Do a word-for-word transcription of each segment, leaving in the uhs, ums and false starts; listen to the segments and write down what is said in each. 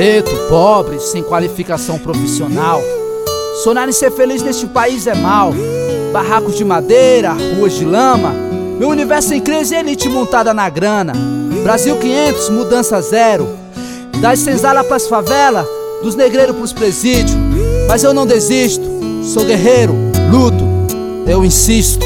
preto, pobre, sem qualificação profissional. Sonhar em ser feliz neste país é mal. Barracos de madeira, ruas de lama, meu universo em crise e elite montada na grana. Brasil quinhentos, mudança zero. Das senzalas pras favelas, dos negreiros pros presídios. Mas eu não desisto, sou guerreiro, luto, eu insisto.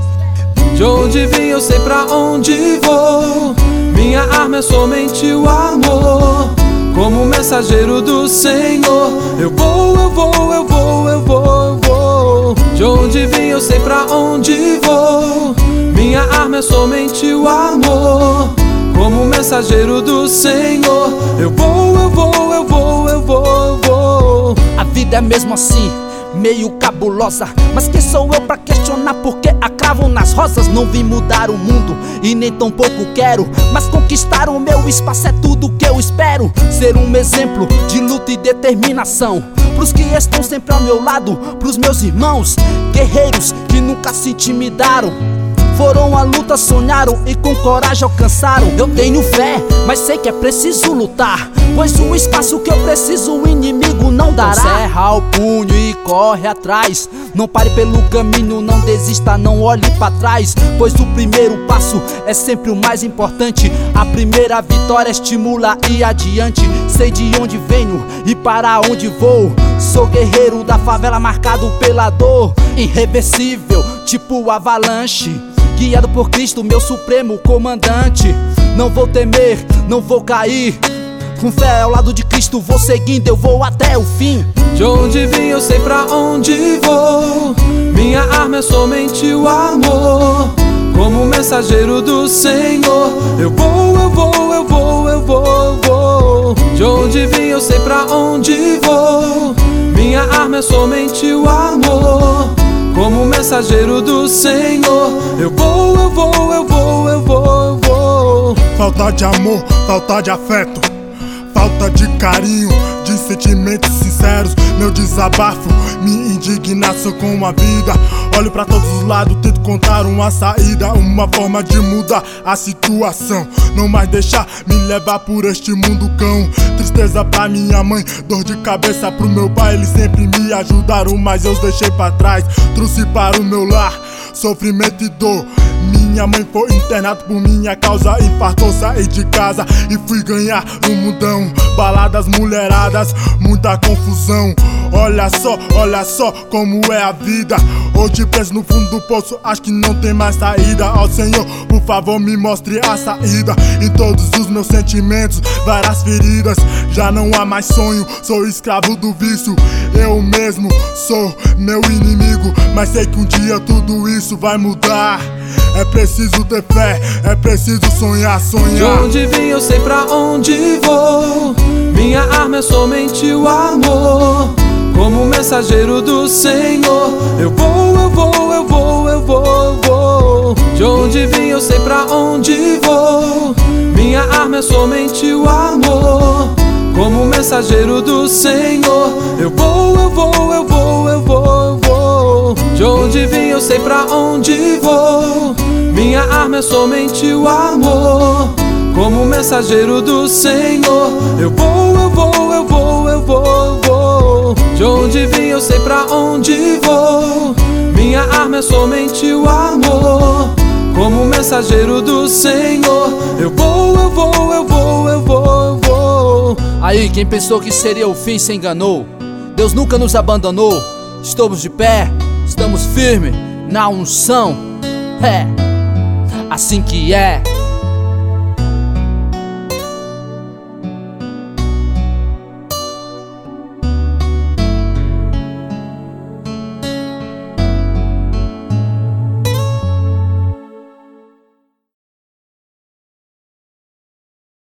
De onde vim eu sei pra onde vou, minha arma é somente o amor. Como mensageiro do Senhor, eu vou, eu vou, eu vou, eu vou, eu vou. De onde vim eu sei pra onde vou, minha arma é somente o amor. Como mensageiro do Senhor, eu vou, eu vou, eu vou, eu vou, eu vou. A vida é mesmo assim, meio cabulosa, mas quem sou eu pra questionar porque a cravo nas rosas? Não vim mudar o mundo e nem tão pouco quero, mas conquistar o meu espaço é tudo que eu espero. Ser um exemplo de luta e determinação pros que estão sempre ao meu lado, pros meus irmãos, guerreiros que nunca se intimidaram. Foram à luta, sonharam e com coragem alcançaram. Eu tenho fé, mas sei que é preciso lutar, pois o espaço que eu preciso o inimigo não dará. Então cerra o punho e corre atrás. Não pare pelo caminho, não desista, não olhe pra trás, pois o primeiro passo é sempre o mais importante. A primeira vitória estimula e adiante. Sei de onde venho e para onde vou. Sou guerreiro da favela marcado pela dor. Irreversível, tipo avalanche, guiado por Cristo, meu supremo comandante. Não vou temer, não vou cair. Com fé ao lado de Cristo vou seguindo, eu vou até o fim. De onde vim eu sei pra onde vou, minha arma é somente o amor. Como mensageiro do Senhor, eu vou, eu vou, eu vou, eu vou, eu vou. De onde vim eu sei pra onde vou, minha arma é somente o amor. Como mensageiro do Senhor, eu vou, eu vou, eu vou, eu vou, eu vou. Falta de amor, falta de afeto, falta de carinho, de sentimentos sinceros. Meu desabafo, minha indignação com a vida. Olho pra todos os lados, tento contar uma saída, uma forma de mudar a situação. Não mais deixar me levar por este mundo cão. Tristeza pra minha mãe, dor de cabeça pro meu pai. Eles sempre me ajudaram, mas eu os deixei pra trás. Trouxe para o meu lar sofrimento e dor. Minha mãe foi internada por minha causa, infartou, saí de casa e fui ganhar no mundão. Baladas, mulheradas, muita confusão. Olha só, olha só como é a vida. Hoje preso no fundo do poço, acho que não tem mais saída. Ó Senhor, por favor me mostre a saída. Em todos os meus sentimentos, várias feridas. Já não há mais sonho, sou escravo do vício. Eu mesmo sou meu inimigo, mas sei que um dia tudo isso vai mudar. É preciso ter fé, é preciso sonhar, sonhar. De onde vim eu sei pra onde vou, minha arma é somente o amor. Como mensageiro do Senhor, eu vou, eu vou, eu vou, eu vou, eu vou. De onde vim eu sei pra onde vou, minha arma é somente o amor. Como mensageiro do Senhor, eu vou, eu vou, eu vou, eu vou, eu vou. De onde vim eu sei pra onde vou, minha arma é somente o amor. Como mensageiro do Senhor, eu vou, eu vou, eu vou, eu vou, eu vou. De onde vim eu sei pra onde vou, minha arma é somente o amor. Como mensageiro do Senhor, eu vou, eu vou, eu vou, eu vou, eu vou. Aí quem pensou que seria o fim se enganou. Deus nunca nos abandonou. Estamos de pé, estamos firmes na unção. É assim que é.